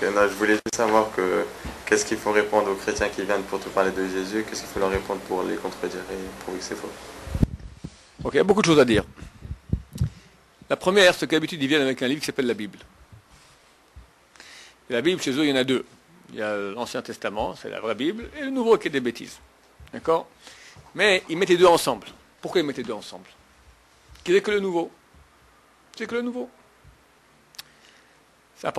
non, je voulais juste savoir qu'est-ce qu'il faut répondre aux chrétiens qui viennent pour te parler de Jésus, qu'est-ce qu'il faut leur répondre pour les contredire et prouver que c'est faux. Ok, il y a beaucoup de choses à dire. La première, c'est qu'habitude ils viennent avec un livre qui s'appelle la Bible. Et la Bible, chez eux, il y en a deux. Il y a l'Ancien Testament, c'est la vraie Bible, et le Nouveau qui est des bêtises. D'accord? Mais ils mettent les deux ensemble. Pourquoi ils mettent les deux ensemble? Qu'il n'est que le Nouveau. C'est que le Nouveau.